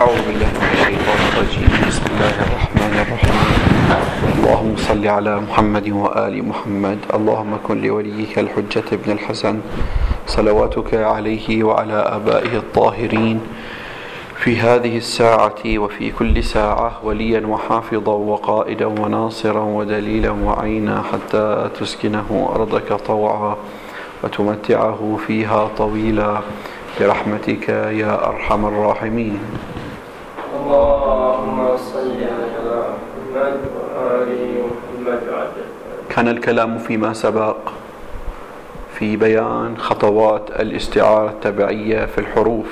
أعوذ بالله من الشيطان الرجيم. بسم الله الرحمن الرحيم. اللهم صل على محمد وآل محمد. اللهم كن لوليك الحجة ابن الحسن صلواتك عليه وعلى آبائه الطاهرين في هذه الساعة وفي كل ساعة وليا وحافظا وقائدا وناصرا ودليلا وعينا حتى تسكنه أرضك طوعا وتمتعه فيها طويلا برحمتك يا أرحم الراحمين. اللهم صل على محمد وآل محمد. كان الكلام فيما سبق في بيان خطوات الاستعارة التبعية في الحروف،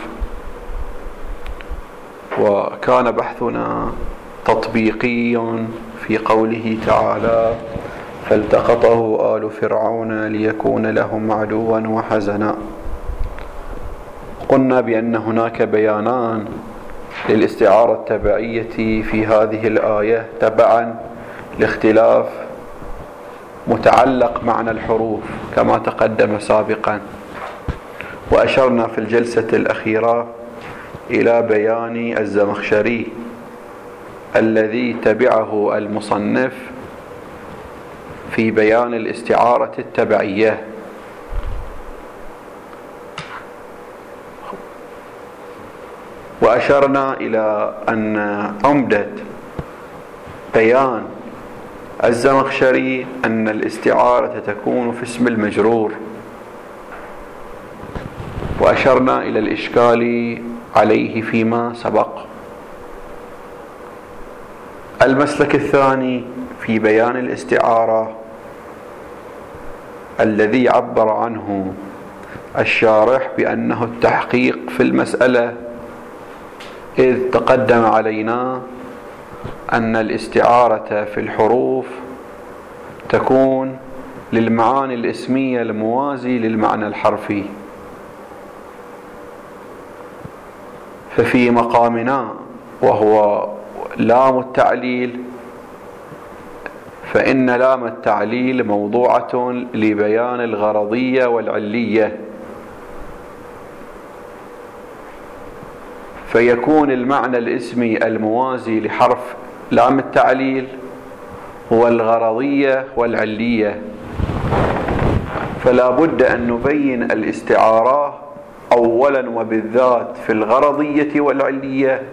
وكان بحثنا تطبيقي في قوله تعالى: فالتقطه آل فرعون ليكون لهم عدوا وحزنا. قلنا بأن هناك بيانان للاستعارة التبعية في هذه الآية تبعا لاختلاف متعلق معنى الحروف كما تقدم سابقا، وأشرنا في الجلسة الأخيرة إلى بيان الزمخشري الذي تبعه المصنف في بيان الاستعارة التبعية. وأشرنا إلى أن عمدة بيان الزمخشري أن الاستعارة تكون في اسم المجرور، وأشرنا إلى الإشكال عليه فيما سبق. المسلك الثاني في بيان الاستعارة الذي عبر عنه الشارح بأنه التحقيق في المسألة، إذ تقدم علينا أن الاستعارة في الحروف تكون للمعاني الاسمية الموازي للمعنى الحرفي. ففي مقامنا وهو لام التعليل، فإن لام التعليل موضوعة لبيان الغرضية والعلية، فيكون المعنى الاسمي الموازي لحرف لام التعليل هو الغرضية والعلية. فلا بد أن نبين الاستعارة أولا وبالذات في الغرضية والعلية،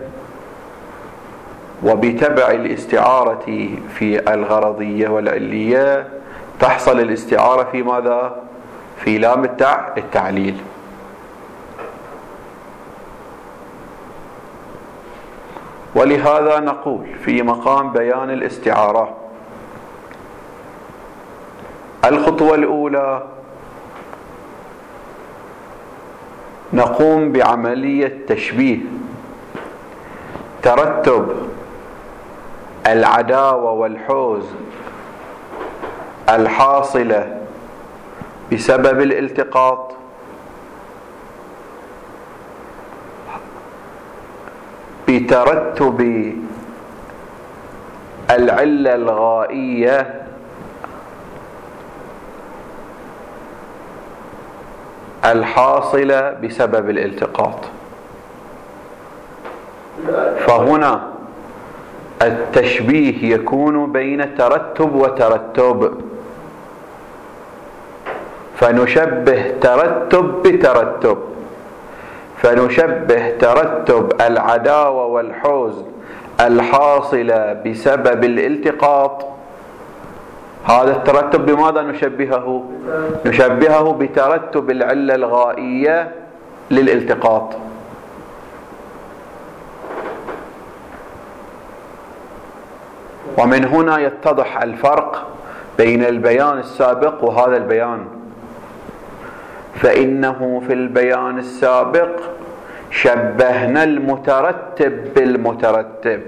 وبتبع الاستعارة في الغرضية والعلية تحصل الاستعارة في ماذا؟ في لام التعليل. ولهذا نقول في مقام بيان الاستعارة: الخطوة الأولى نقوم بعملية تشبيه ترتب العداوة والحوز الحاصلة بسبب الالتقاط بترتب العلة الغائية الحاصلة بسبب الالتقاط. فهنا التشبيه يكون بين ترتب وترتب، فنشبه ترتب بترتب، فنشبه ترتب العداوة والحوز الحاصلة بسبب الالتقاط. هذا الترتب بماذا نشبهه؟ نشبهه بترتب العلة الغائية للالتقاط. ومن هنا يتضح الفرق بين البيان السابق وهذا البيان، فإنه في البيان السابق شبهنا المترتب بالمترتب،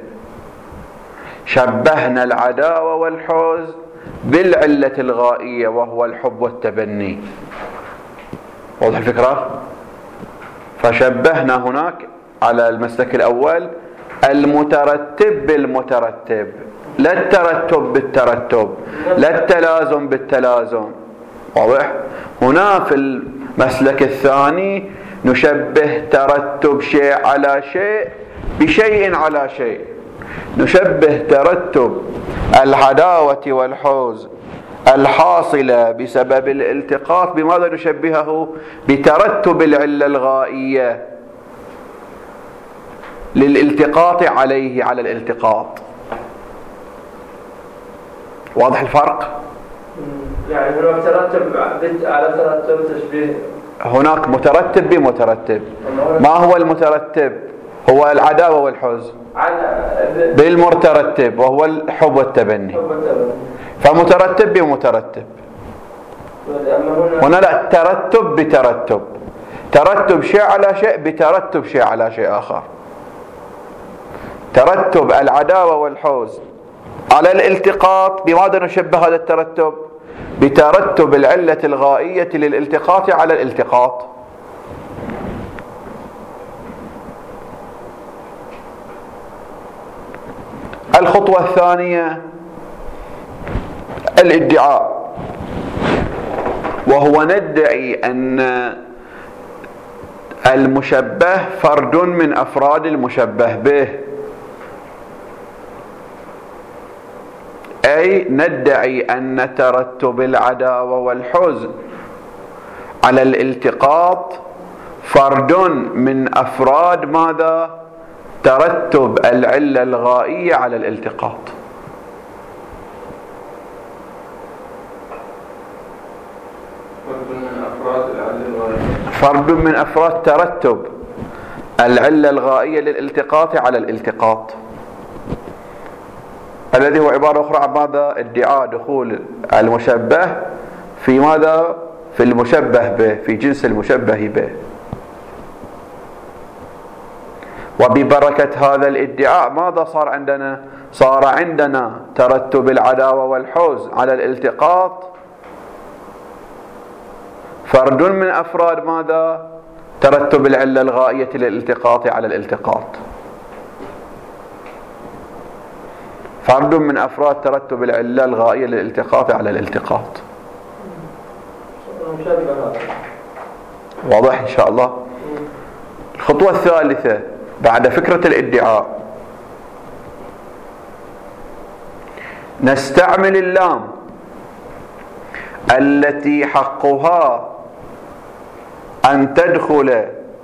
شبهنا العداوة والحوز بالعلة الغائية وهو الحب والتبني. واضح الفكرة؟ فشبهنا هناك على المسلك الأول المترتب بالمترتب، لا الترتب بالترتب، لا التلازم بالتلازم. واضح؟ هنا في المسلك الثاني نشبه ترتب شيء على شيء بشيء على شيء. نشبه ترتب العداوة والحوز الحاصلة بسبب الالتقاط بماذا نشبهه؟ بترتب العلة الغائية للالتقاط عليه على الالتقاط. واضح الفرق؟ يعني هناك ترتب على ترتب تشبيه. هناك مترتب بمترتب. ما هو المترتب؟ هو العداوة والحوز بالمترتب وهو الحب والتبني. فمترتب بمترتب. هنا لا، ترتب بترتب، ترتب شيء على شيء بترتب شيء على شيء آخر. ترتب العداوة والحوز على الالتقاط بماذا نشبه هذا الترتب؟ بترتب العلة الغائية للالتقاط على الالتقاط. الخطوة الثانية الادعاء، وهو ندعي أن المشبه فرد من أفراد المشبه به، أي ندعي أن ترتب العداوة والحزن على الالتقاط فرد من أفراد ماذا؟ ترتب العلة الغائية على الالتقاط. فرد من أفراد ترتب العلة الغائية للالتقاط على الالتقاط، الذي هو عبارة أخرى عن ماذا؟ ادعاء دخول المشبه في ماذا؟ في المشبه به، في جنس المشبه به. وببركة هذا الادعاء ماذا صار عندنا؟ صار عندنا ترتب العداوة والحوز على الالتقاط فرد من أفراد ماذا؟ ترتب العلة الغائية للالتقاط على الالتقاط. فرد من أفراد ترتب العلة الغائية للالتقاط على الالتقاط. واضح إن شاء الله؟ الخطوة الثالثة بعد فكرة الادعاء، نستعمل اللام التي حقها أن تدخل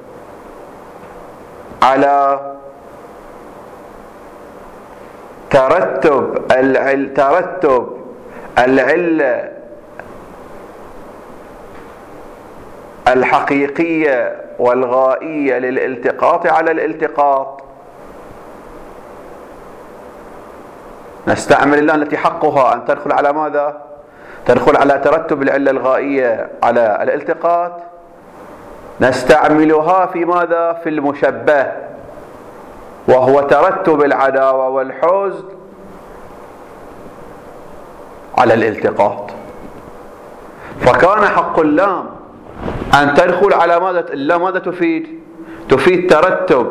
على ترتب العلة الحقيقية والغائية للالتقاط على الالتقاط. نستعمل اللام التي حقها أن تدخل على ماذا؟ تدخل على ترتب العلة الغائية على الالتقاط. نستعملها في ماذا؟ في المشبه، وهو ترتب العداوة والحزن على الالتقاط. فكان حق اللام أن تدخل على ماذا؟ اللام ماذا تفيد؟ تفيد ترتب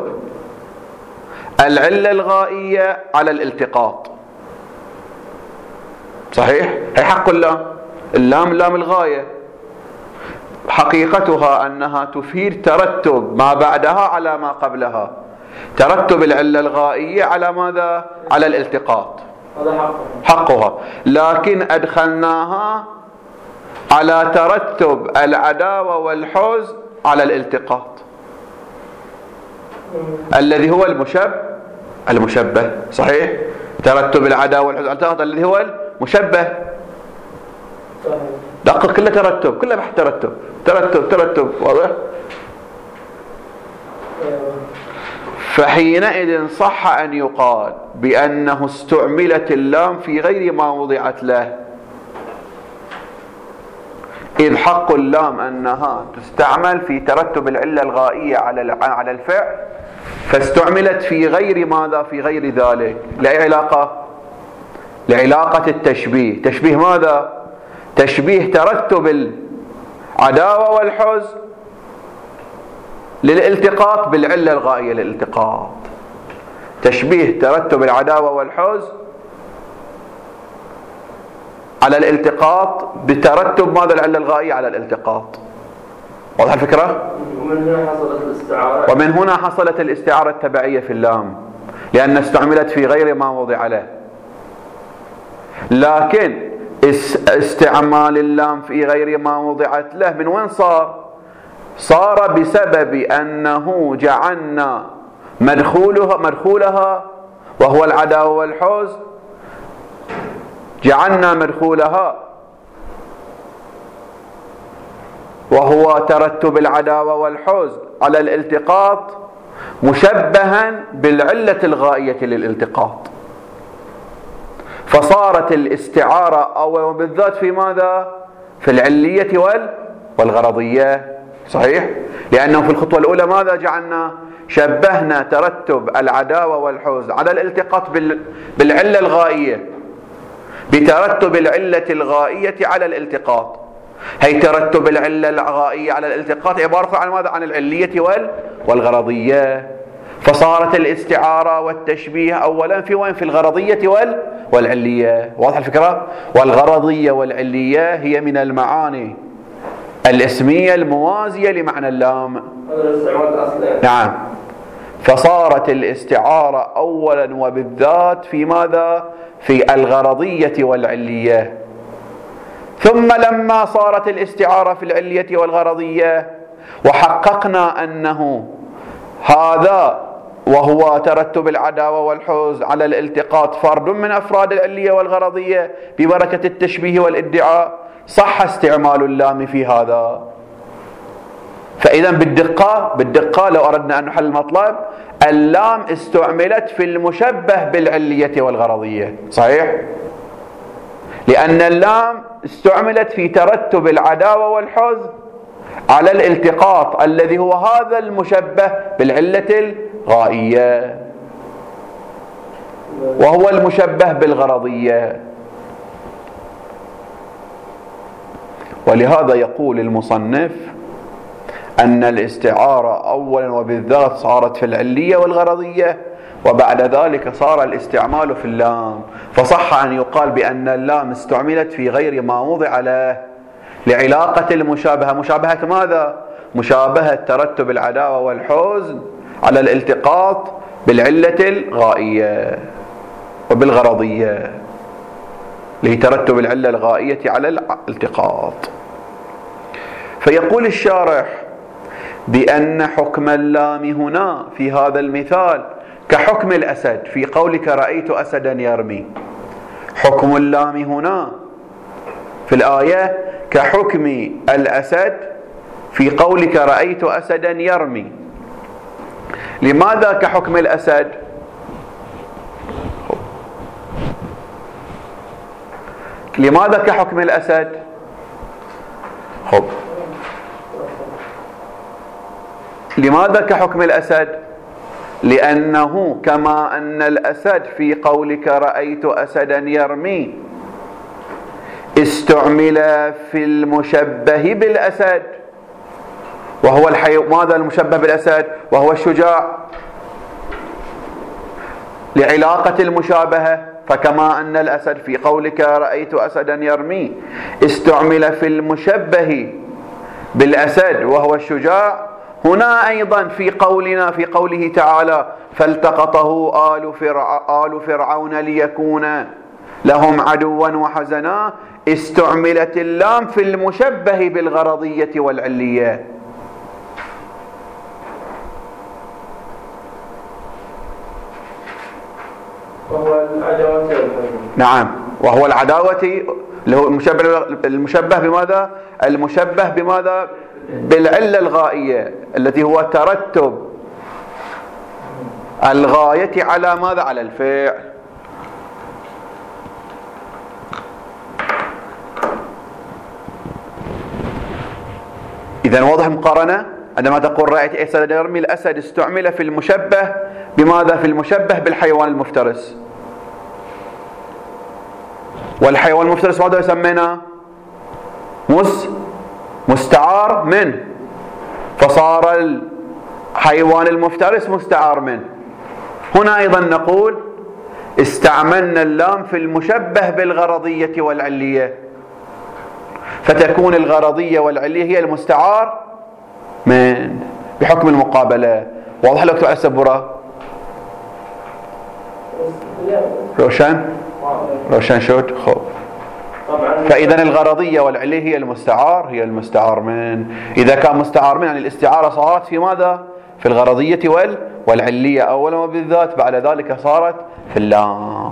العلة الغائية على الالتقاط. صحيح؟ هي حق اللام. اللام لام الغاية، حقيقتها أنها تفيد ترتب ما بعدها على ما قبلها، ترتب العلة الغائية على ماذا؟ على الالتقاط. هذا حقها. لكن أدخلناها على ترتب العداوة والحزن على الالتقاط، الذي هو المشبه. صحيح؟ ترتب العداوة والحزن على الالتقاط الذي هو المشبه. دقق، كله ترتب، كله بحث ترتب. واضح؟ فحينئذ صح أن يقال بأنه استعملت اللام في غير ما وضعت له، إذ حق اللام أنها تستعمل في ترتب العلة الغائية على الفعل، فاستعملت في غير ماذا؟ في غير ذلك. لأي علاقة؟ لعلاقة التشبيه. تشبيه ماذا؟ تشبيه ترتب العداوة والحزن للالتقاط بالعلة الغائية للالتقاط. تشبيه ترتب العداوة والحزن على الالتقاط بترتب ماذا؟ العلة الغائية على الالتقاط. واضح الفكرة؟ ومن هنا حصلت الاستعارة. ومن هنا حصلت الاستعارة التبعية في اللام، لأن استعملت في غير ما وضع له. لكن استعمال اللام في غير ما وضعت له من وين صار؟ صار بسبب أنه جعلنا مدخولها وهو العداوة والحوز، جعلنا مدخولها وهو ترتب العداوة والحوز على الالتقاط مشبها بالعلة الغائية للالتقاط، فصارت الاستعارة أولا بالذات في ماذا؟ في العلية والغرضية. صحيح؟ لأنه في الخطوة الأولى ماذا جعلنا؟ شبهنا ترتب العداوة والحوز على الالتقاط بالعلة الغائية بترتب العلة الغائية على الالتقاط. هي ترتب العلة الغائية على الالتقاط عبارة عن ماذا؟ عن العلية والغرضية. فصارت الاستعارة والتشبيه أولا في وين؟ في الغرضية والعلية. واضح الفكرة؟ والغرضية والعلية هي من المعاني الاسمية الموازية لمعنى اللام. هذا الاستعمال الأصلي. نعم. فصارت الاستعارة أولا وبالذات في ماذا؟ في الغرضية والعلية. ثم لما صارت الاستعارة في العلية والغرضية وحققنا أنه هذا وهو ترتب العداوة والحوز على الالتقاط فرد من أفراد العلية والغرضية ببركة التشبيه والادعاء، صح استعمال اللام في هذا. فإذا بالدقة لو أردنا أن نحل المطلب، اللام استعملت في المشبه بالعلية والغرضية. صحيح؟ لأن اللام استعملت في ترتب العداوة والحوز على الالتقاط الذي هو هذا المشبه بالعلة الغائية، وهو المشبه بالغرضية. ولهذا يقول المصنف أن الاستعارة أولا وبالذات صارت في العلية والغرضية، وبعد ذلك صار الاستعمال في اللام. فصح أن يقال بأن اللام استعملت في غير ما وضع له لعلاقة المشابهة. مشابهة ماذا؟ مشابهة ترتب العداوة والحوز على الالتقاط بالعلة الغائية وبالغرضية، لترتب العلة الغائية على الالتقاط. فيقول الشارح بأن حكم اللام هنا في هذا المثال كحكم الأسد في قولك رأيت أسدا يرمي. حكم اللام هنا في الآية كحكم الأسد في قولك رأيت أسدا يرمي. لماذا كحكم الأسد؟ لماذا كحكم الأسد؟ لماذا كحكم الأسد؟ لأنه كما أن الأسد في قولك رأيت أسدا يرمي استعمل في المشبه بالأسد، وهو ماذا المشبه بالأسد؟ وهو الشجاع، لعلاقة المشابهة. فكما أن الأسد في قولك رأيت أسدا يرمي استعمل في المشبه بالأسد وهو الشجاع، هنا أيضا في قوله تعالى فالتقطه آل فرعون ليكون لهم عدوا وحزنا، استعملت اللام في المشبه بالغرضية والعلية. وهو العداوة. نعم، وهو العداوة اللي هو المشبه بماذا؟ المشبه بماذا؟ بالعلة الغائية التي هو ترتب الغاية على ماذا؟ على الفعل. إذن واضح المقارنة عندما تقول رأيت أسد يرمي، الأسد استعمل في المشبه بماذا؟ في المشبه بالحيوان المفترس. والحيوان المفترس ماذا يسمينا؟ مستعار منه، فصار الحيوان المفترس مستعار منه. هنا أيضا نقول استعملنا اللام في المشبه بالغرضية والعلية، فتكون الغرضية والعلية هي المستعار من بحكم المقابلة. واضح لو اكتب على السبورة؟ روشن؟ روشن شوت؟ خب. فإذا الغرضية والعلية هي المستعار، هي المستعار من. إذا كان مستعار من يعني الاستعارة صارت في ماذا؟ في الغرضية والعلية أولا وبالذات، بعد ذلك صارت في اللام.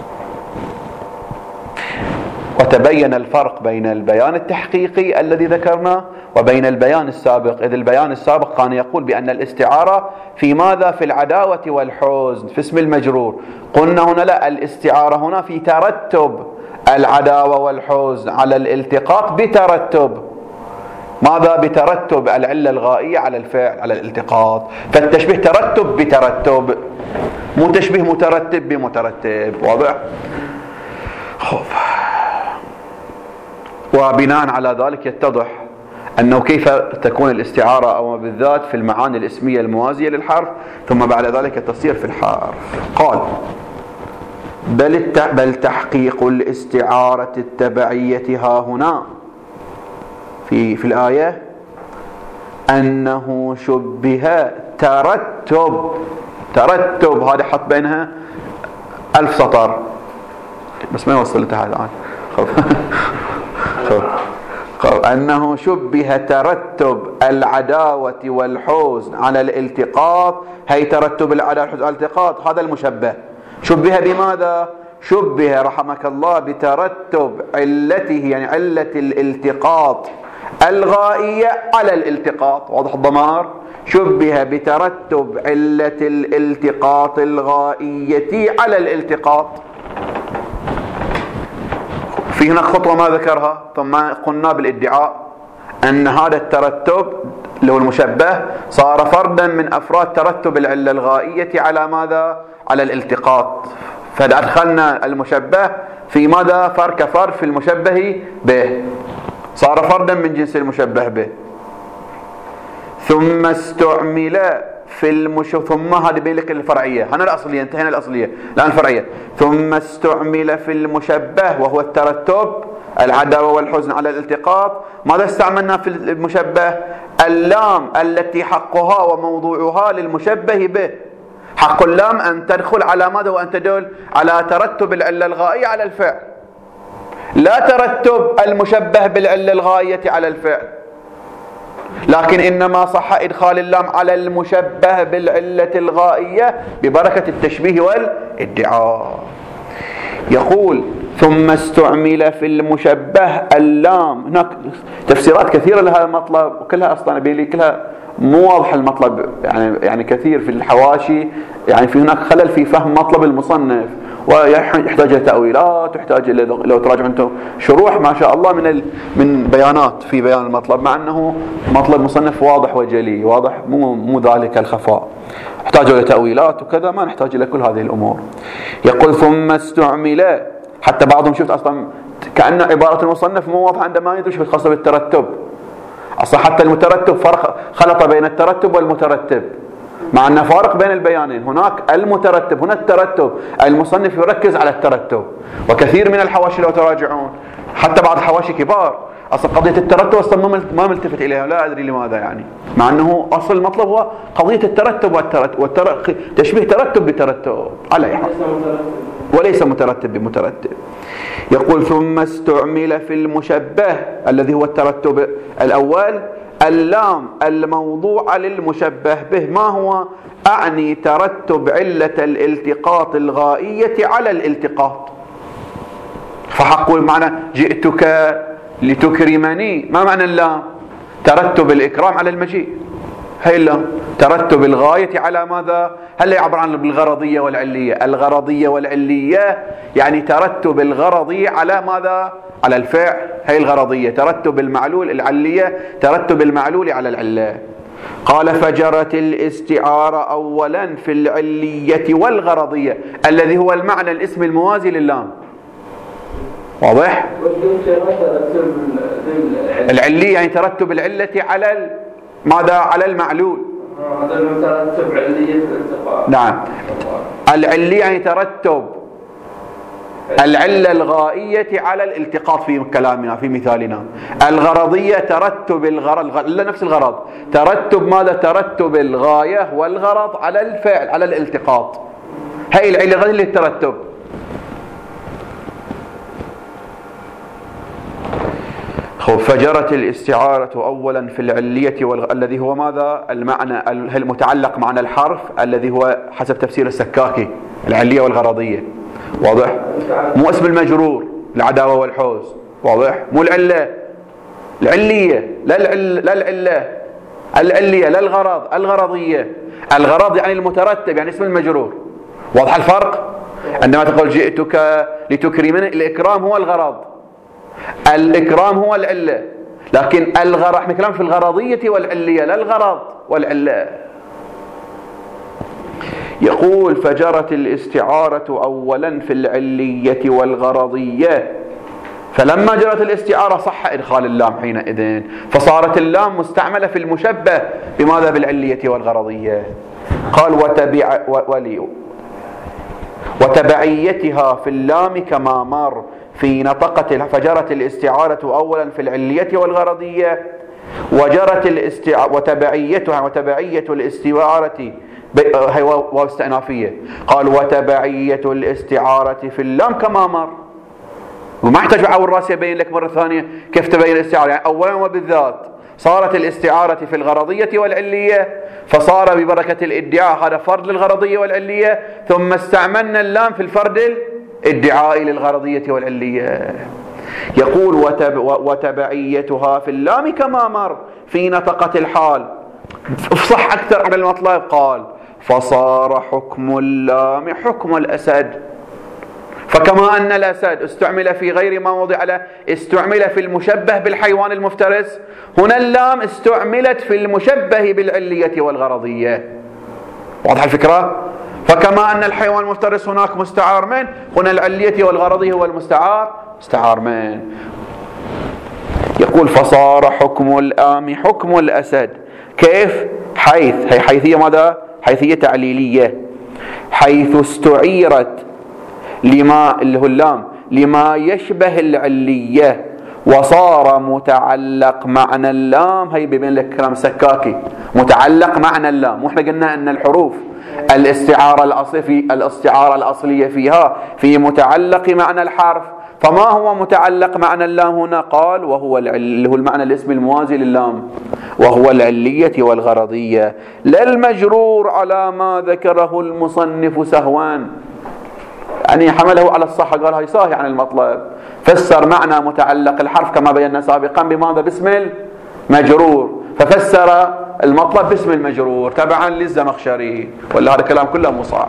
وتبين الفرق بين البيان التحقيقي الذي ذكرناه وبين البيان السابق، إذ البيان السابق كان يقول بأن الاستعارة في ماذا؟ في العداوة والحزن، في اسم المجرور. قلنا هنا لا، الاستعارة هنا في ترتب العداوة والحزن على الالتقاط بترتب ماذا؟ بترتب العلة الغائية على الفعل على الالتقاط. فالتشبيه ترتب بترتب، مو تشبيه مترتب بمترتب. واضح؟ خوف. وبناء على ذلك يتضح أنه كيف تكون الاستعارة أو بالذات في المعاني الاسمية الموازية للحرف، ثم بعد ذلك تصير في الحرف. قال بل تحقيق الاستعارة التبعية ها هنا في الآية أنه شبه ترتب هذا حط بينها 1000 سطر بس ما يوصل لتحت الآن. أنه شبه ترتب العداوة والحزن على الالتقاط، هي ترتب العداوة والحزن على الالتقاط هذا المشبه. شبه بماذا؟ شبه رحمك الله بترتب علته، يعني علة الالتقاط الغائية على الالتقاط. واضح الضمار؟ شبه بترتب علة الالتقاط الغائية على الالتقاط. في هنا خطوة ما ذكرها، ثم قلنا بالادعاء أن هذا الترتب اللي هو المشبه صار فردا من أفراد ترتب العلة الغائية على ماذا؟ على الالتقاط. فأدخلنا المشبه في ماذا؟ كفر في المشبه به، صار فردا من جنس المشبه به. ثم استعمل في ثم هذه بين لك الفرعية، هنا الأصلية، انتهينا الأصلية الآن الفرعية. ثم استعمل في المشبه وهو الترتب العداوة والحزن على الالتقاط. ماذا استعملنا في المشبه؟ اللام التي حقها وموضوعها للمشبه به. حق اللام أن تدخل على ماذا؟ وأن تدل على ترتب العلة الغائية على الفعل، لا ترتب المشبه بالعلة الغائية على الفعل، لكن إنما صح إدخال اللام على المشبه بالعلة الغائية ببركة التشبيه والادعاء. يقول ثم استعمل في المشبه اللام. هناك تفسيرات كثيرة لهذا المطلب وكلها أصلا بيلي كلها مو واضح المطلب، يعني كثير في الحواشي، يعني في هناك خلل في فهم مطلب المصنف ويحتاج إلى تأويلات ويحتاج إلى لو تراجعوا أنتم شروح ما شاء الله من بيانات في بيان المطلب، مع أنه مطلب مصنف واضح وجلي واضح، مو ذلك الخفاء. يحتاج إلى تأويلات وكذا، ما نحتاج إلى كل هذه الأمور. يقول ثم استعمل، حتى بعضهم شفت أصلا كأن عبارة المصنف مو واضحة عندما يدرس بالخاصة بالترتب. أصلا حتى المترتب فرق، خلط بين الترتب والمترتب، مع أن فارق بين البيانين. هناك المترتب، هنا الترتب. المصنف يركز على الترتب. وكثير من الحواشي لو تراجعون حتى بعض الحواشي كبار أصلا قضية الترتب أصلا ما ملتفت إليها، لا أدري لماذا، يعني مع أنه أصل المطلب هو قضية الترتب تشبيه ترتب بترتب على أي حال، وليس مترتب بمترتب. يقول ثم استعمل في المشبه الذي هو الترتب الأول اللام الموضوع للمشبه به. ما هو؟ أعني ترتب علة الالتقاط الغائية على الالتقاط. فحقول معنى جئتك لتكرمني، ما معنى اللام؟ ترتب الإكرام على المجيء، هي اللام ترتب الغاية على ماذا؟ هل يعبر عن الغرضية والعلية؟ الغرضية والعلية يعني ترتب الغرضي على ماذا؟ على الفعل، هي الغرضية. ترتب المعلول العلية ترتب المعلول على العلة. قال فجرت الاستعارة أولا في العلية والغرضية الذي هو المعنى الاسم الموازي لللام. واضح؟ العلية يعني ترتب العلة على ماذا؟ على المعلول. هذا المترتب علية الالتقاء. نعم. العلية يعني ترتب العلة الغائية على الالتقاط في كلامنا في مثالنا. الغرضية ترتب الغرض، إلا نفس الغرض، ترتب ماذا؟ ترتب الغاية والغرض على الفعل، على الالتقاط. هاي العلة الغائية اللي الترتب. فجرت الاستعارة أولا في العلية الذي هو ماذا؟ المعنى المتعلق معنى الحرف الذي هو حسب تفسير السكاكي العلية والغرضية. واضح؟ مو اسم المجرور العداوة والحوز. واضح؟ مو العلة، العلية لا العلة، العلية لا الغرض، الغرضية. الغرض يعني المترتب، يعني اسم المجرور. واضح الفرق؟ عندما تقول جئتك لتكرمني، الإكرام هو الغرض، الإكرام هو العلة. لكن الغرض، احنا كلام في الغرضية والعلية لا الغرض والعلة. يقول فجرت الاستعارة أولا في العلية والغرضية، فلما جرت الاستعارة صح إدخال اللام حينئذ، فصارت اللام مستعملة في المشبه بماذا؟ بالعلية والغرضية. قال وتبعيتها في اللام كما مر في نطقة. فجرت الاستعارة أولا في العلية والغرضية، وجرت وتبعية الاستعارة هي واو استئنافية. قال وتبعية الاستعارة في اللام كما مر، وما يحتاج عور الراس يبين لك مرة ثانية كيف تبين الاستعارة. يعني أولا وبالذات صارت الاستعارة في الغرضية والعلية، فصار ببركة الادعاء هذا فرد للغرضية والعلية، ثم استعملنا اللام في الفرد الادعاء للغرضية والعلية. يقول وتبعيتها في اللام كما مر في نطقة الحال. افصح أكثر على المطلب. قال فصار حكم اللام حكم الأسد. فكما أن الأسد استعمل في غير ما وضع له، استعمل في المشبه بالحيوان المفترس، هنا اللام استعملت في المشبه بالعلية والغرضية. واضح الفكرة؟ فكما أن الحيوان المفترس هناك مستعار من، هنا العلية والغرضية هو مستعار من. يقول فصار حكم اللام حكم الأسد. كيف؟ حيث، هي حيثية ماذا؟ حيثية تعليلية. حيث استعيرت لما اللي هو اللام لما يشبه العلية وصار متعلق معنى اللام. هي بيبين لك كلام سكاكي، متعلق معنى اللام. واحنا قلنا ان الحروف الاستعارة الأصلية فيها في متعلق معنى الحرف. فما هو متعلق معنى اللام هنا؟ قال وهو اللي هو المعنى الاسم الموازي لللام، وهو العلية والغرضية، لا المجرور على ما ذكره المصنف سهوان. يعني حمله على الصحة، قال هاي صاهي عن المطلب، فسر معنى متعلق الحرف كما بينا سابقا بماذا؟ باسم المجرور، ففسر المطلب باسم المجرور تبعا للزمخشري. ولا هذا كلام كله مو صح.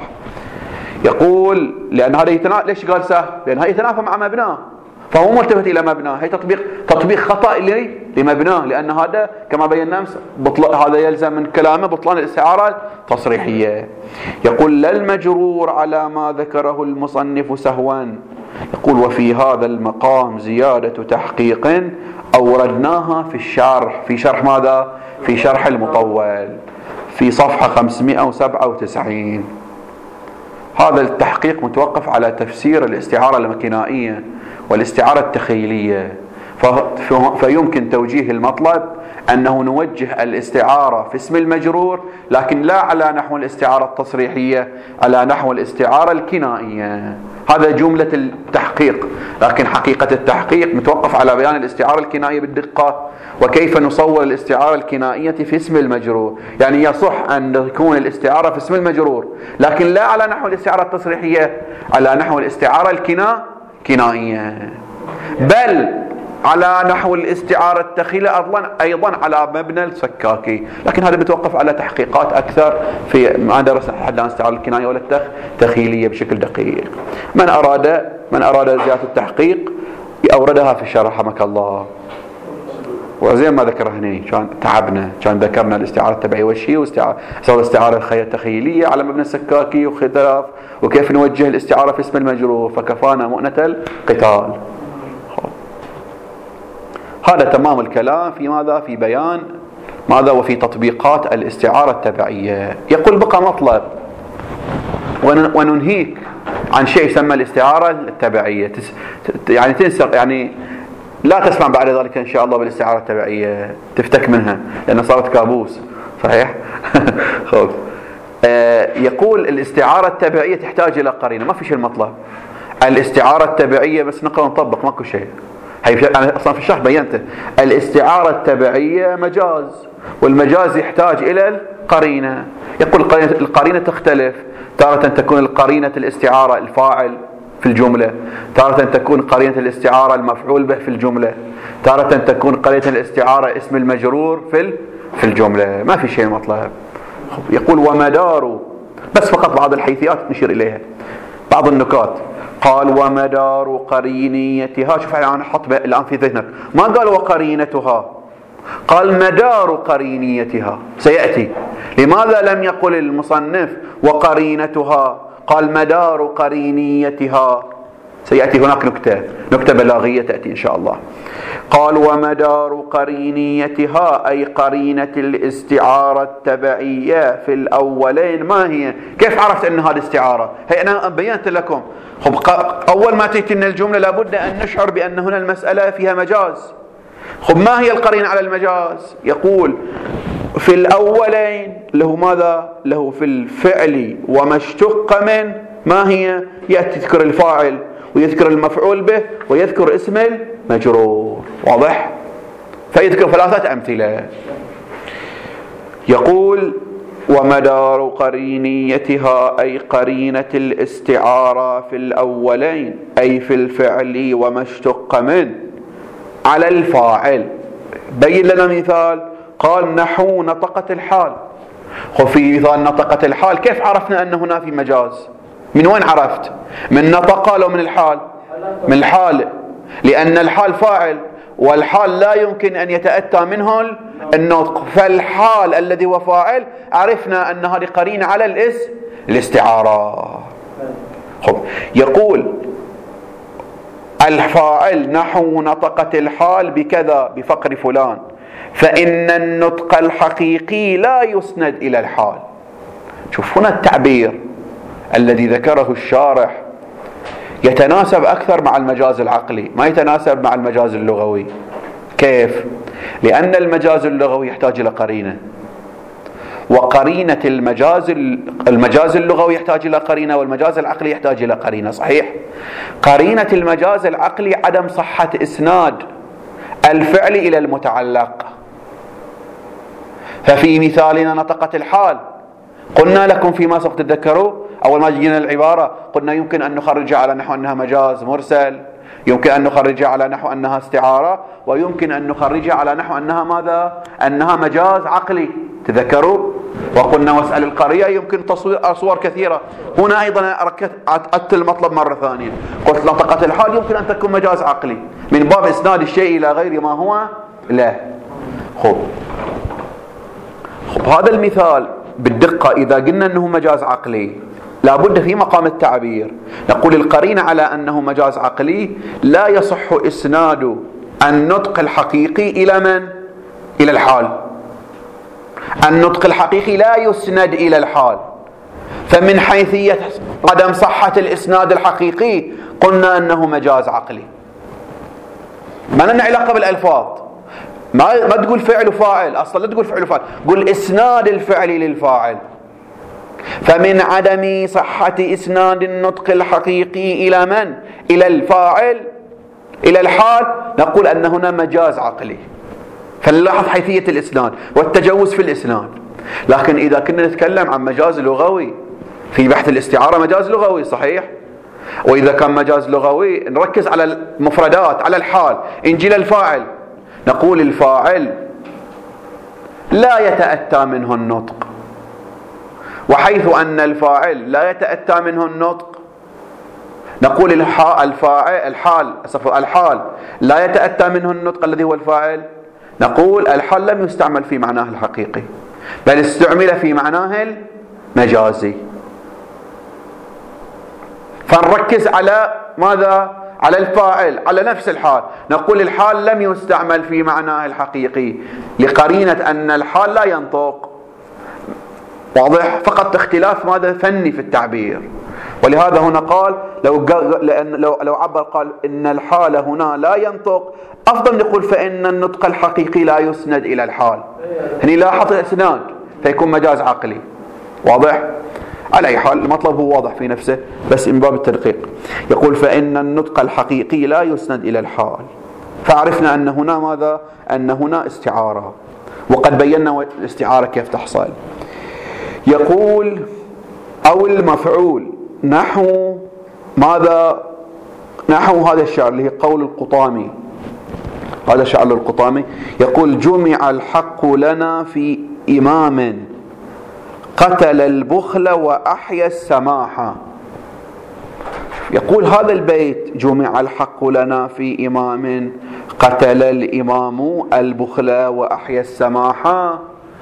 يقول لأن هذا ليش قال سهل؟ لأن هذا يتنافى مع مبناه، فهو ملتفت إلى مبناه. هي تطبيق خطأ لمبناه، لأن هذا كما بينا هذا يلزم من كلامه بطلان الاستعارة التصريحية. يقول لا المجرور على ما ذكره المصنف سهوان. يقول وفي هذا المقام زيادة تحقيق أوردناها في الشرح. في شرح ماذا؟ في شرح المطول في صفحة 597. هذا التحقيق متوقف على تفسير الاستعارة المكنائية والاستعارة التخيلية. فيمكن توجيه المطلب أنه نوجه الاستعارة في اسم المجرور، لكن لا على نحو الاستعارة التصريحية، على نحو الاستعارة الكنائية. هذا جملة التحقيق، لكن حقيقة التحقيق متوقف على بيان الاستعارة الكنائية بالدقة، وكيف نصور الاستعارة الكنائية في اسم المجرور. يعني يصح أن تكون الاستعارة في اسم المجرور، لكن لا على نحو الاستعارة التصريحية، على نحو الاستعارة الكنائية، بل على نحو الاستعارة التخيلية أيضا على مبنى السكاكي. لكن هذا بيتوقف على تحقيقات أكثر في ما درسنا حد الآن الاستعارة الكنائية ولا التخيلية بشكل دقيق. من أراد زيادة التحقيق أوردها في الشرح رحمك الله. وزين ما ذكر هنا كان تعبنا، كان ذكرنا الاستعارة التبعية والشيء والاستعارة التخيلية على مبنى السكاكي وخلاف، وكيف نوجه الاستعارة في اسم المجرور، فكفانا مؤنة القتال. هذا تمام الكلام في ماذا؟ في بيان ماذا؟ وفي تطبيقات الاستعارة التبعية. يقول بقى مطلب وننهيك عن شيء يسمى الاستعارة التبعية، يعني تنسق، يعني لا تسمع بعد ذلك إن شاء الله بالاستعارة التبعية، تفتك منها لأنها صارت كابوس. صحيح؟ خوف. يقول الاستعارة التبعية تحتاج إلى قرينة، ما في شيء المطلب. الاستعارة التبعية بس نقرأ ونطبق، ماكو شيء. أنا أصلا في الشرح بينته الاستعارة التبعية مجاز، والمجاز يحتاج إلى القرينة. يقول القرينة تختلف، تارة تكون القرينة الاستعارة الفاعل في الجملة، تارة تكون قرينة الاستعارة المفعول به في الجملة، تارة تكون قرينة الاستعارة اسم المجرور في الجملة. ما في شيء مطلب. يقول ومدار، بس فقط بعض الحيثيات نشير إليها، بعض النكات. قال ومدار قرينيتها، شوف أنا أحط الآن في ذهنك، ما قال وقرينتها، قال مدار قرينيتها، سيأتي. لماذا لم يقل المصنف وقرينتها، قال مدار قرينيتها؟ سيأتي هناك نكتة بلاغية تأتي إن شاء الله. قال ومدار قرينيتها أي قرينة الاستعارة التبعية في الأولين ما هي؟ كيف عرفت أن هذه استعارة؟ هي أنا بينت لكم. أول ما تأتينا الجملة لابد أن نشعر بأن هنا المسألة فيها مجاز. ما هي القرينة على المجاز؟ يقول في الأولين له ماذا؟ له في الفعل وما اشتق من، ما هي؟ يأتي يذكر الفاعل ويذكر المفعول به ويذكر اسم المجرور، واضح؟ فيذكر 3 أمثلة. يقول ومدار قرينيتها أي قرينة الاستعارة في الأولين أي في الفعل وما اشتق من على الفاعل. بين لنا مثال. قال نحو نطقت الحال. وفي مثال نطقت الحال كيف عرفنا أن هنا في مجاز؟ من وين عرفت؟ من نطق لو من الحال؟ من الحال، لأن الحال فاعل، والحال لا يمكن أن يتأتى منه النطق، فالحال الذي هو فاعل عرفنا أن هذه قرينة على الاستعارة. يقول الفاعل نحو نطقت الحال بكذا بفقر فلان، فإن النطق الحقيقي لا يسند إلى الحال. شوف هنا التعبير الذي ذكره الشارح يتناسب أكثر مع المجاز العقلي، ما يتناسب مع المجاز اللغوي. كيف؟ لأن المجاز اللغوي يحتاج إلى قرينة، وقرينة المجاز اللغوي يحتاج إلى قرينة، والمجاز العقلي يحتاج إلى قرينة. صحيح؟ قرينة المجاز العقلي عدم صحة إسناد الفعل إلى المتعلق. ففي مثالنا نطقت الحال قلنا لكم فيما سوف تتذكروا أول ما جينا العبارة قلنا يمكن أن نخرجها على نحو أنها مجاز مرسل، يمكن أن نخرجها على نحو أنها استعارة، ويمكن أن نخرجها على نحو أنها ماذا؟ أنها مجاز عقلي. تذكروا؟ وقلنا واسأل القرية يمكن تصوير أصور كثيرة. هنا أيضا أردت المطلب مرة ثانية، قلت نطقت الحال يمكن أن تكون مجاز عقلي من باب إسناد الشيء إلى غير ما هو له. خب هذا المثال بالدقة إذا قلنا أنه مجاز عقلي لابد في مقام التعبير نقول القرينة على أنه مجاز عقلي لا يصح إسناد النطق الحقيقي إلى من؟ إلى الحال. النطق الحقيقي لا يسند إلى الحال، فمن حيثية عدم صحة الإسناد الحقيقي قلنا أنه مجاز عقلي. ما لنا علاقة بالألفاظ، ما تقول فعل وفاعل، أصلا لا تقول فعل وفاعل، قل إسناد الفعل للفاعل. فمن عدم صحة إسناد النطق الحقيقي إلى من؟ إلى الفاعل إلى الحال نقول أن هنا مجاز عقلي. فنلاحظ حيثية الإسناد والتجوز في الإسناد. لكن إذا كنا نتكلم عن مجاز لغوي في بحث الاستعارة مجاز لغوي صحيح، وإذا كان مجاز لغوي نركز على المفردات على الحال. إنجيل الفاعل نقول الفاعل لا يتأتى منه النطق، وحيث أن الفاعل لا يتأتى منه النطق نقول الحال لا يتأتى منه النطق الذي هو الفاعل، نقول الحال لم يستعمل في معناه الحقيقي بل استعمل في معناه المجازي. فنركز على ماذا؟ على الفاعل، على نفس الحال. نقول الحال لم يستعمل في معناه الحقيقي لقرينة أن الحال لا ينطق. واضح؟ فقط اختلاف ماذا؟ فني في التعبير. ولهذا هنا قال لو عبر قال إن الحال هنا لا ينطق، أفضل نقول فإن النطق الحقيقي لا يسند إلى الحال. هني لا حط الإسناد فيكون مجاز عقلي. واضح؟ على أي حال المطلب هو واضح في نفسه، بس من باب التدقيق. يقول فإن النطق الحقيقي لا يسند إلى الحال. فعرفنا أن هنا ماذا؟ أن هنا استعارة، وقد بينا الاستعارة كيف تحصل. يقول أو المفعول نحو ماذا؟ نحو هذا الشعر اللي هي قول القطامي، هذا شعر القطامي. يقول جمع الحق لنا في إمام قتل البخل وأحيا السماحة. يقول هذا البيت جمع الحق لنا في إمام قتل الإمام البخل وأحيا السماحة.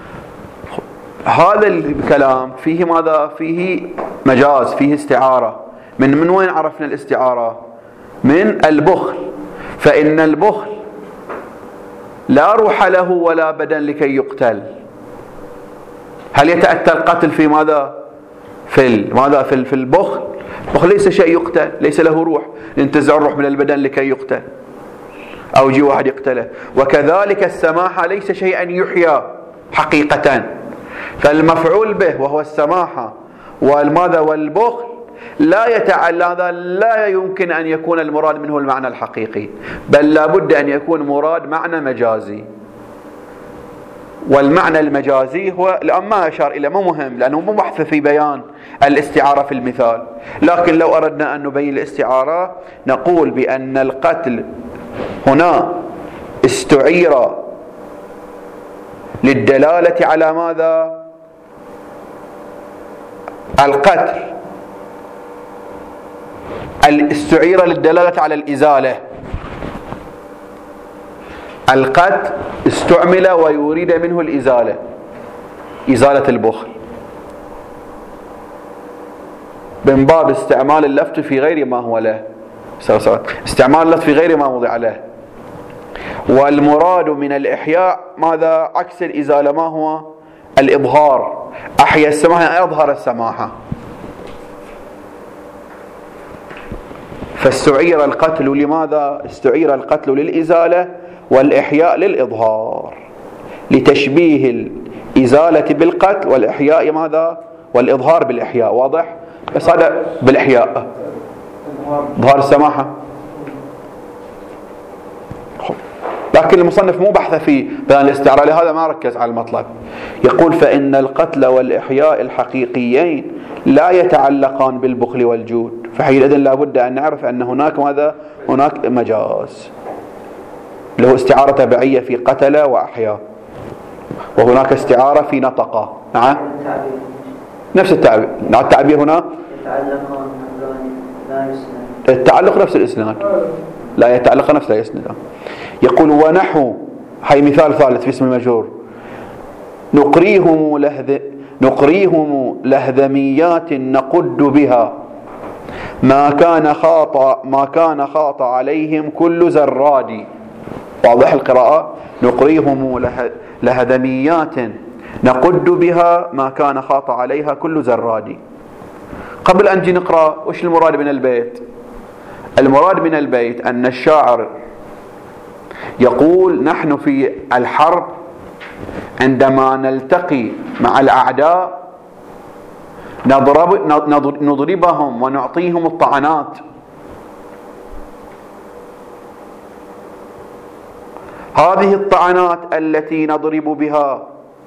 هذا الكلام فيه ماذا؟ فيه مجاز، فيه استعارة. من وين عرفنا الاستعارة؟ من البخل. فإن البخل لا روح له ولا بدن لكي يقتل. هل يتأتى القتل في ماذا؟ في البخل. البخل ليس شيء يقتل، ليس له روح، ينتزع الروح من البدن لكي يقتل أو يجي واحد يقتله. وكذلك السماحة ليس شيئا يحيى حقيقة. فالمفعول به وهو السماحة والماذا والبخل هذا لا يمكن أن يكون المراد منه المعنى الحقيقي، بل لا بد أن يكون مراد معنى مجازي. والمعنى المجازي هو الآن ما أشار إليه، مو مهم لأنه مو بحث في بيان الاستعارة في المثال. لكن لو أردنا أن نبين الاستعارة نقول بأن القتل هنا استعير للدلالة على ماذا؟ القتل استعير للدلالة على الإزالة. القتل استعمل ويريد منه الإزالة، إزالة البخل، من باب استعمال اللفظ في غير ما هو له، استعمال اللفظ في غير ما وضع له. والمراد من الإحياء ماذا؟ عكس الإزالة، ما هو؟ الإظهار. أحيا السماحة، أظهر السماحة. فاستعير القتل لماذا؟ استعير القتل للإزالة والإحياء للإظهار، لتشبيه الإزالة بالقتل والإحياء ماذا؟ والإظهار بالإحياء. واضح؟ بس هذا بالإحياء إظهار السماحة. لكن المصنف مو بحث في بيان الاستعارة، لهذا ما ركز على المطلب. يقول فإن القتل والإحياء الحقيقيين لا يتعلقان بالبخل والجود، فحينئذ لا بد أن نعرف أن هناك ماذا؟ هناك مجاز له استعارة تبعية في قتل وأحيا، وهناك استعارة في نطق. نعم نفس التعبير. التعبير هنا التعلق نفس الإسناد، لا يتعلق نفس الإسناد. يقول ونحو، هاي مثال ثالث في اسم المجرور، نقريهم لهذميات نقد بها ما كان خاطئ عليهم كل زراد. واضح القراءة؟ نقريهم لهذميات نقد بها ما كان خاطئ عليها كل زراد. قبل أن نجي نقرأ وش المراد من البيت؟ المراد من البيت أن الشاعر يقول نحن في الحرب عندما نلتقي مع الأعداء نضربهم ونعطيهم الطعنات. هذه الطعنات التي نضرب بها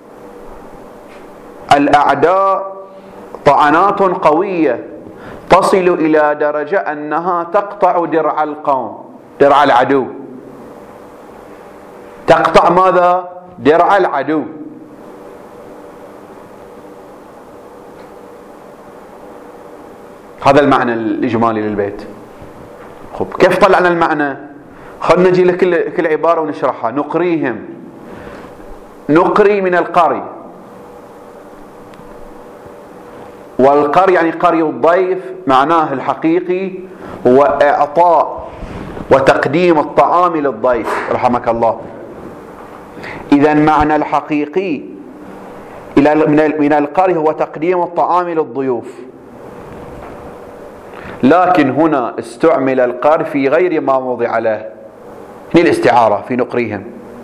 الأعداء طعنات قوية تصل إلى درجة أنها تقطع درع القوم، درع العدو. تقطع ماذا؟ درع العدو. هذا المعنى الإجمالي للبيت. خب كيف طلعنا المعنى؟ خلنا نجي لكل عبارة ونشرحها. نقريهم، نقري من القري، والقري يعني قري الضيف، معناه الحقيقي هو إعطاء وتقديم الطعام للضيف رحمك الله. إذن معنى الحقيقي من القري هو تقديم الطعام للضيوف. لكن هنا استعمل القار في غير ما وضع له. هي الاستعارة في نقريهم،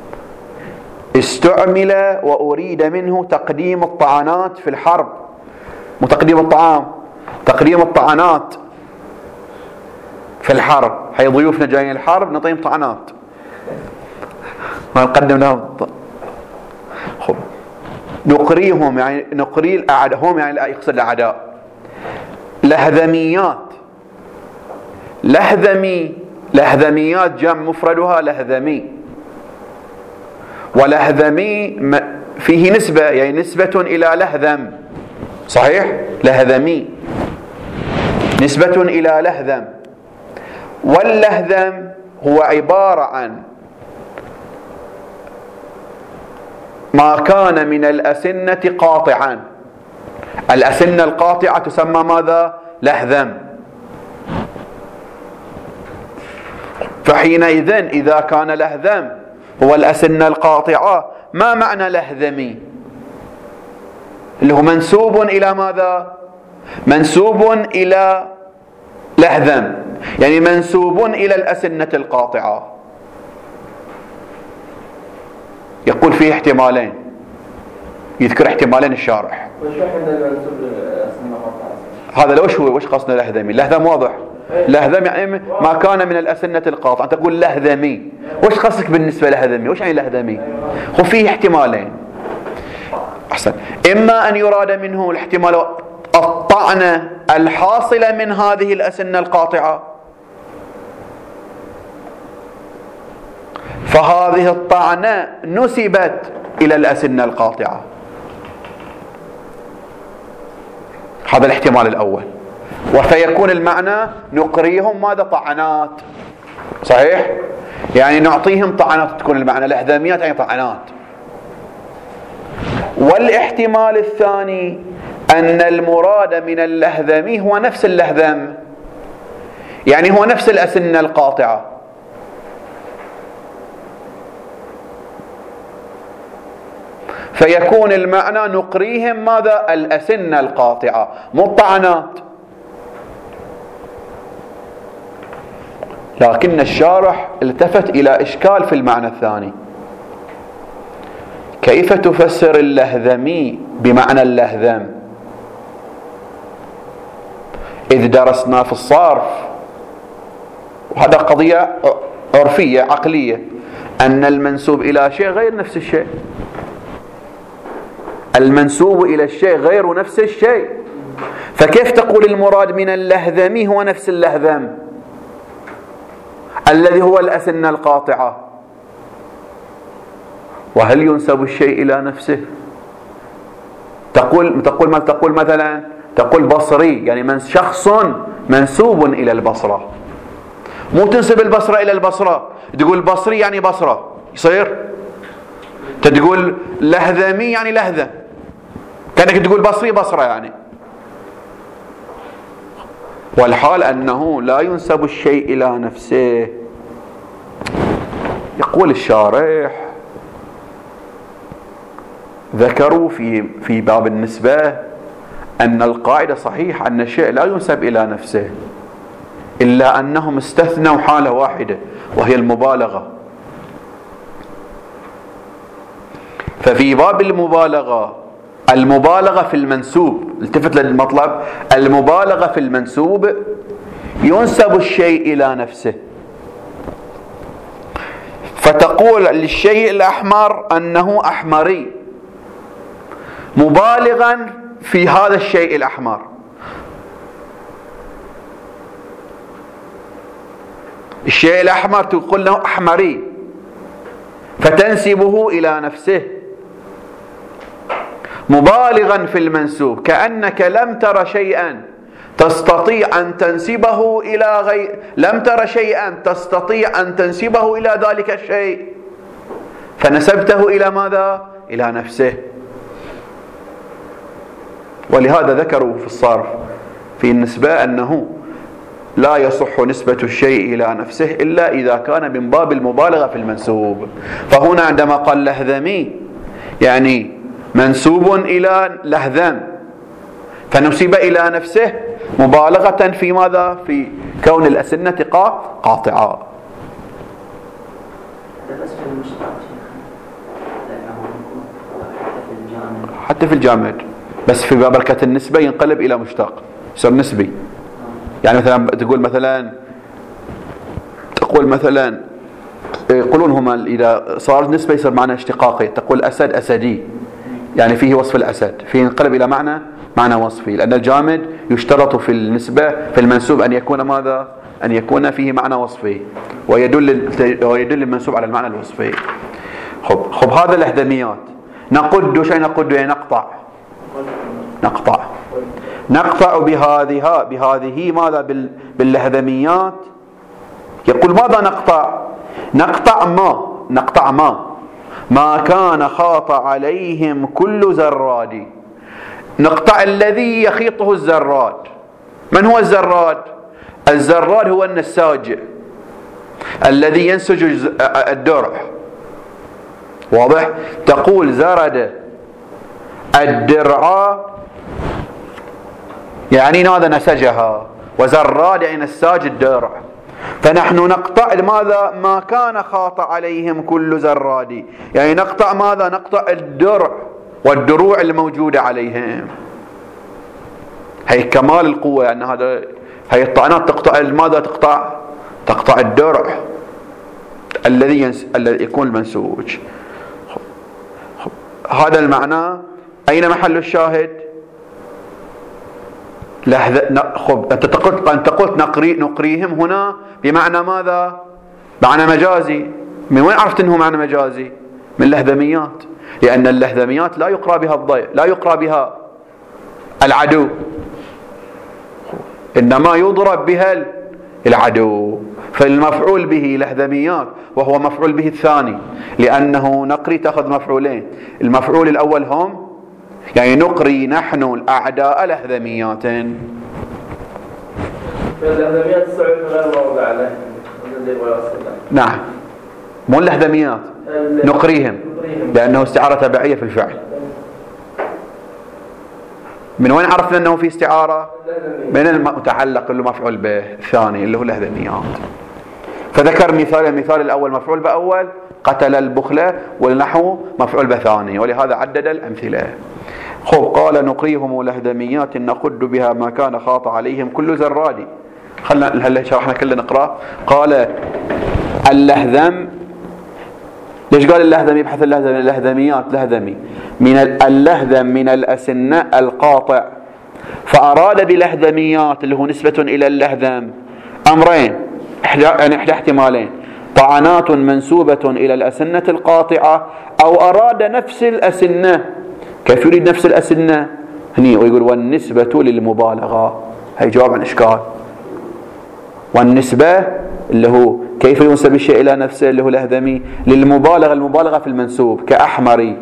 استعمل وأريد منه تقديم الطعنات في الحرب، مو تقديم الطعام، تقديم الطعنات في الحرب. هي ضيوفنا جايين الحرب نعطيهم طعنات، ما نقدم لهم. خب نقريهم يعني نقري الأعداء، هم يعني يقصد الأعداء. لهذميات، لهذمي، لهذميات جمع مفردها لهذمي، ولهذمي فيه نسبة، يعني نسبة إلى لهذم، صحيح؟ لهذمي نسبة إلى لهذم. واللهذم هو عبارة عن ما كان من الأسنة قاطعا. الأسنة القاطعة تسمى ماذا؟ لهذم. فحينئذ إذا كان لهذم هو الأسنة القاطعة، ما معنى لهذمي؟ اللي هو منسوب إلى ماذا؟ منسوب إلى لهذم، يعني منسوب إلى الأسنة القاطعة. يقول فيه احتمالين، يذكر احتمالين الشارح. هذا لوش هو وش قصدنا لهذمي؟ لهذم واضح، لهذم يعني ما كان من الأسنة القاطعة. تقول لهذمي، وش قصدك بالنسبة لهذمي؟ وش يعني لهذمي؟ هو فيه احتمالين. أحسن، إما أن يراد منه الاحتمال الطعنة الحاصلة من هذه الأسنة القاطعة، فهذه الطعنة نسبت إلى الأسنة القاطعة. هذا الاحتمال الأول. وفيكون المعنى نقريهم ماذا؟ طعنات، صحيح؟ يعني نعطيهم طعنات، تكون المعنى لهذميات يعني طعنات. والاحتمال الثاني أن المراد من اللهذمي هو نفس اللهذم، يعني هو نفس الأسنة القاطعة. فيكون المعنى نقريهم ماذا؟ الأسنة القاطعة، مو الطعنات. لكن الشارح التفت إلى إشكال في المعنى الثاني. كيف تفسر اللهذمي بمعنى اللهذم؟ إذ درسنا في الصرف، وهذا قضية عرفية عقلية، أن المنسوب إلى شيء غير نفس الشيء. المنسوب إلى الشيء غير نفس الشيء، فكيف تقول المراد من اللهذمي هو نفس اللهذم الذي هو الأسنة القاطعة؟ وهل ينسب الشيء إلى نفسه؟ تقول مثلا تقول بصري، يعني شخص منسوب إلى البصرة، مو تنسب البصرة إلى البصرة. تقول بصري يعني بصرة، يصير تقول لهذمي يعني لهذم، كأنك تقول بصري بصرة يعني. والحال أنه لا ينسب الشيء إلى نفسه. يقول الشارح ذكروا في باب النسبة أن القاعدة صحيح أن الشيء لا ينسب إلى نفسه، إلا أنهم استثنوا حالة واحدة وهي المبالغة. ففي باب المبالغة في المنسوب، التفت للمطلب، المبالغة في المنسوب ينسب الشيء إلى نفسه. فتقول للشيء الأحمر أنه أحمري، مبالغا في هذا الشيء الأحمر. الشيء الأحمر تقول له أحمري، فتنسبه إلى نفسه مبالغا في المنسوب، كأنك لم تر شيئا تستطيع أن تنسبه إلى غير، لم تر شيئا تستطيع أن تنسبه إلى ذلك الشيء، فنسبته إلى ماذا؟ إلى نفسه. ولهذا ذكروا في الصرف في النسبة أنه لا يصح نسبة الشيء إلى نفسه إلا إذا كان من باب المبالغة في المنسوب. فهنا عندما قال لهذمي يعني منسوب إلى لهذم، فنسب إلى نفسه مبالغة في ماذا؟ في كون الأسنة قاطعة. حتى في الجامد، بس في بركة النسبة ينقلب إلى مشتق، يصير نسبي. يعني مثلا تقول مثلا يقولون هما إذا صارت نسبة يصير معنى اشتقاقي، تقول أسد أسدي، يعني فيه وصف الأسد، فيه ينقلب إلى معنى وصفي، لأن الجامد يشترط في النسبة في المنسوب أن يكون ماذا؟ أن يكون فيه معنى وصفي، ويدل المنسوب على المعنى الوصفي. خب هذا الأهدميات. نقد، شيء نقد يعني نقطع بهذه ماذا؟ باللهدميات. يقول ماذا نقطع؟ نقطع ما كان خاط عليهم كل زراد. نقطع الذي يخيطه الزراد. من هو الزراد؟ الزراد هو النساج الذي ينسج الدرع. واضح؟ تقول زرد الدرع يعني ماذا؟ نسجها. وزراد يعني نساج الدرع. فنحن نقطع ماذا؟ ما كان خاط عليهم كل زراد، يعني نقطع ماذا؟ نقطع الدرع والدروع الموجودة عليهم. هي كمال القوة، أن هي الطعنات تقطع ماذا؟ تقطع الدرع الذي يكون المنسوج. هذا المعنى. أين محل الشاهد؟ أنت قلت نقريهم هنا بمعنى ماذا؟ معنى مجازي. من وين عرفت أنه معنى مجازي؟ من اللهدميات، لأن اللهدميات لا يقرأ بها الضيف، لا يقرأ بها العدو، إنما يضرب بها العدو. فالمفعول به لهدميات، وهو مفعول به الثاني، لأنه نقري تأخذ مفعولين. المفعول الأول هم يعني نقري نحن الأعداء لهدميات. فاللهدميات السعود غير موضع له. نعم، مو اللهدميات نقريهم، لأنه استعارة تبعية في الفعل. من وين عرفنا أنه في استعارة؟ من المتعلق اللي مفعول به الثاني اللي هو اللهدميات. فذكر المثال الأول مفعول بأول، قتل البخلة، والنحو مفعول بثاني، ولهذا عدد الأمثلة. قال نقريهم لهدميات نقد بها ما كان خاط عليهم كل زراد. هل شرحنا كله نقرأ؟ قال اللهدم. ليش قال اللهدم؟ يبحث اللهدميات. لهدمي من اللهدم من الأسنة القاطع، فأراد بلهدميات اللي هو نسبة إلى اللهدم أمرين، يعني إحدى احتمالين: طعنات منسوبة إلى الأسنة القاطعة، أو أراد نفس الأسنة. كيف يريد نفس الأسنة هني؟ ويقول والنسبة للمبالغة. هي جواب عن إشكال. والنسبة اللي هو كيف ينسب الشيء إلى نفسه اللي هو الأهدمي، للمبالغة، المبالغة في المنسوب، كأحمري.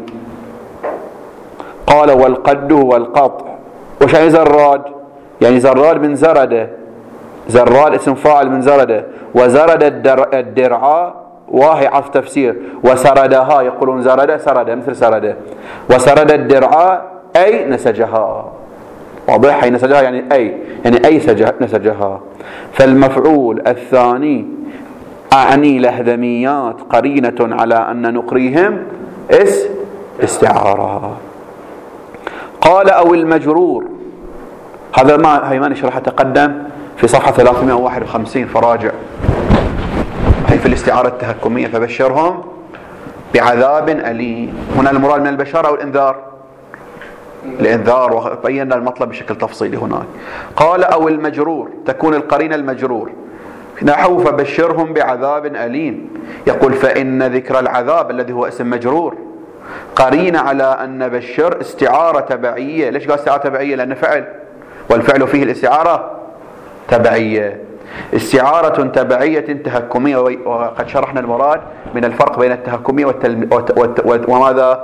قال والقد هو القطع. وش يعني زراد؟ يعني زراد من زرده، زراد اسم فاعل من زرده. وزرد الدرعاء واهي عرف تفسير. وسردها يقولون زرد سرد مثل سرده. وسرد الدرعاء أي نسجها. واضح؟ هي نسجها يعني أي نسجها. فالمفعول الثاني أعني لهدميات قرينة على أن نقريهم استعارة. قال أو المجرور. هذا ما نشرحه تقدم في صفحة 351، فراجع. هي في الاستعارة التهكمية. فبشرهم بعذاب أليم. هنا المراد من البشارة أو الإنذار؟ الإنذار، وبينا المطلب بشكل تفصيلي هناك. قال أو المجرور، تكون القرينة المجرور نحو فبشرهم بعذاب أليم. يقول فإن ذكر العذاب الذي هو اسم مجرور قرينة على أن بشر استعارة تبعية. ليش قال استعارة تبعية؟ لأنه فعل، والفعل فيه الاستعارة تبعية. استعارة تبعية تهكمية. وقد شرحنا المراد من الفرق بين التهكمية وماذا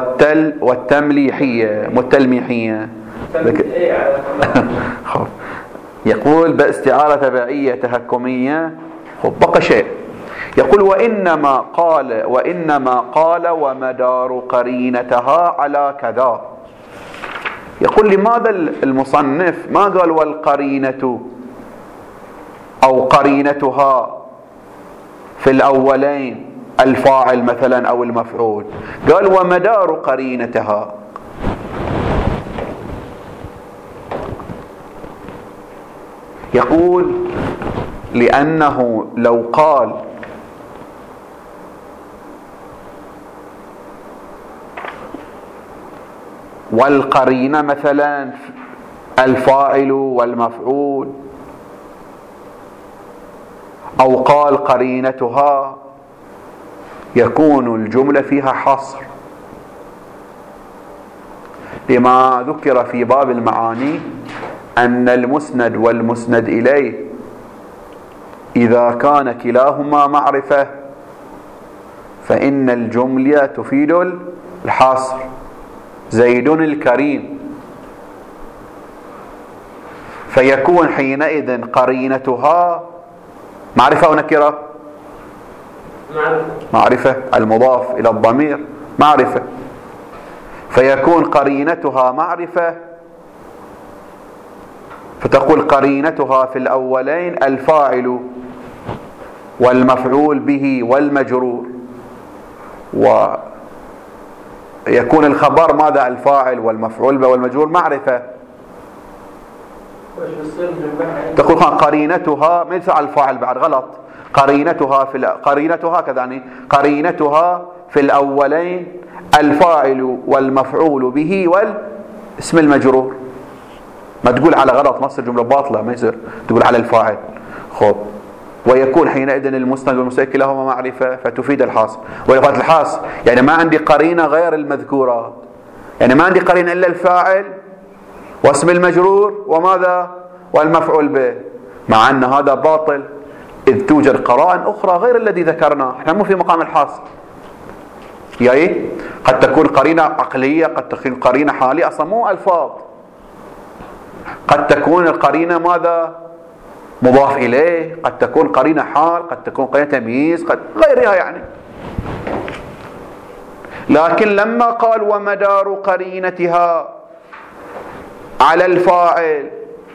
والتلميحية. يقول باستعارة تبعية تهكمية. بقى شيء يقول وإنما قال ومدار قرينتها على كذا. يقول لماذا المصنف ما قال والقرينة أو قرينتها في الأولين الفاعل مثلا أو المفعول، قال ومدار قرينتها. يقول لأنه لو قال والقرينة مثلا الفاعل والمفعول، أو قال قرينتها، يكون الجملة فيها حصر، لما ذكر في باب المعاني أن المسند والمسند إليه إذا كان كلاهما معرفة فإن الجملة تفيد الحصر. زيد الكريم، فيكون حينئذ قرينتها معرفة أو نكرة؟ معرفة، المضاف إلى الضمير معرفة، فيكون قرينتها معرفة، فتقول قرينتها في الأولين الفاعل والمفعول به والمجرور، ويكون الخبر ماذا؟ الفاعل والمفعول به والمجرور معرفة. تقول قرينتها ما يدفع الفاعل بعد، غلط. قرينتها كذا، يعني قرينتها في الأولين الفاعل والمفعول به والاسم المجرور. ما تقول على غلط، ما تصير جملة باطلة، ما يصير تقول على الفاعل. خب، ويكون حينئذ المسند والمسند كلاهما معرفة فتفيد الحاصر. ويفيد الحاصر يعني ما عندي قرينة غير المذكورات، يعني ما عندي قرينة إلا الفاعل واسم المجرور وماذا؟ والمفعول به، مع أن هذا باطل، إذ توجد قرائن أخرى غير الذي ذكرناه. احنا مو في مقام الحاصر، يعني قد تكون قرينة عقلية، قد تكون قرينة حالية، أصلا مو ألفاظ. قد تكون القرينة ماذا؟ مضاف إليه، قد تكون قرينة حال، قد تكون قرينة تمييز، قد غيرها يعني. لكن لما قال ومدار قرينتها على الفاعل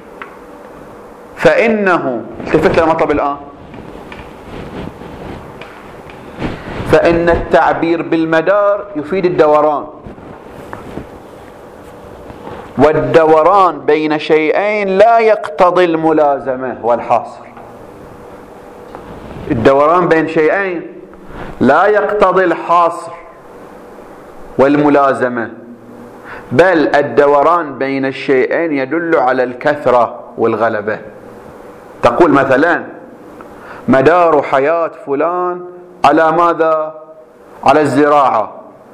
فإنه، التفت للمطلب الآن، فإن التعبير بالمدار يفيد الدوران، والدوران بين شيئين لا يقتضي الملازمة والحصر. الدوران بين شيئين لا يقتضي الحصر والملازمة، بل الدوران بين الشيئين يدل على الكثرة والغلبة. تقول مثلا مدار حياة فلان على ماذا؟ على الزراعة.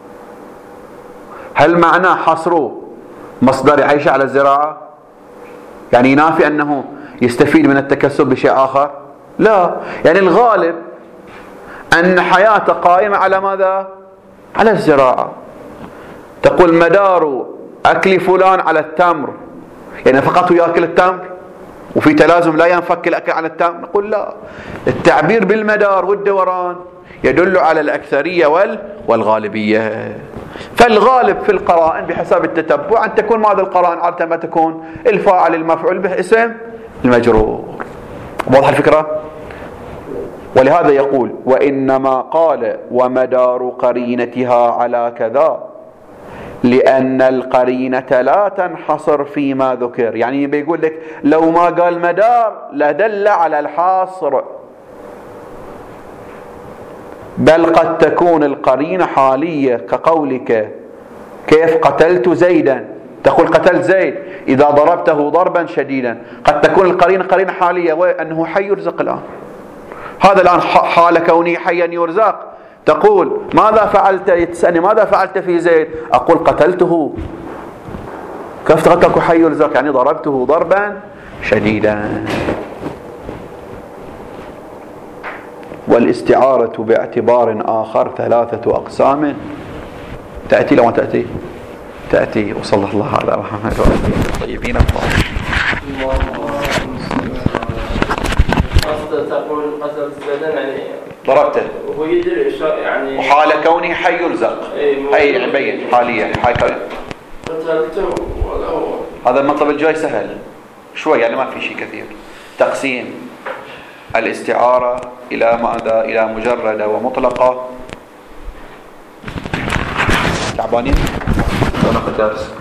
هل معناه حصره مصدر يعيش على الزراعة؟ يعني ينافي أنه يستفيد من التكسب بشيء آخر؟ لا، يعني الغالب أن حياته قائمة على ماذا؟ على الزراعة. تقول مدار أكل فلان على التمر، يعني فقط يأكل التمر وفي تلازم لا ينفك الأكل عن التمر؟ نقول لا، التعبير بالمدار والدوران يدل على الأكثرية والغالبية. فالغالب في القرائن بحسب التتبع أن تكون ماذا القرائن؟ عادة ما تكون الفاعل المفعول به اسم المجرور. واضح الفكرة؟ ولهذا يقول وإنما قال ومدار قرينتها على كذا لأن القرينة لا تنحصر فيما ذكر. يعني بيقول لك لو ما قال مدار لدل على الحاصر، بل قد تكون القرينة حالية كقولك كيف قتلت زيدا، تقول قتلت زيد إذا ضربته ضربا شديدا. قد تكون القرينة قرينة حالية وأنه حي يرزق الآن، هذا الآن حال كوني حيا يرزق. تقول ماذا فعلت؟ تسألني ماذا فعلت في زيد؟ أقول قتلته. كيف قتلك حي يرزق؟ يعني ضربته ضربا شديدا. والاستعارة باعتبار آخر 3 أقسام، تأتي لو ما تأتي؟ تأتي. وصلى الله على محمد وآله الطيبين الطاهرين. تقول قتلت زيدا يعني ضربته وهو يدري يعني وحال كونه حي يرزق. أي يعني بين حاليا حي كونه قتلته ولو هذا المطلب الجاي سهل شوي، يعني ما في شيء كثير. تقسيم الاستعارة إلى ماذا؟ إلى مجردة ومطلقة. تعبانين؟ ناخذ درس.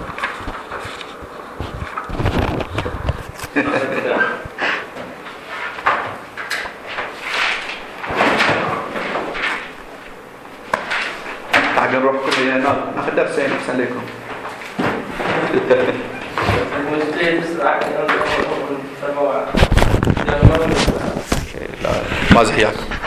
نروح كلنا ناخذ درسين احسن لكم. ما زحياكم.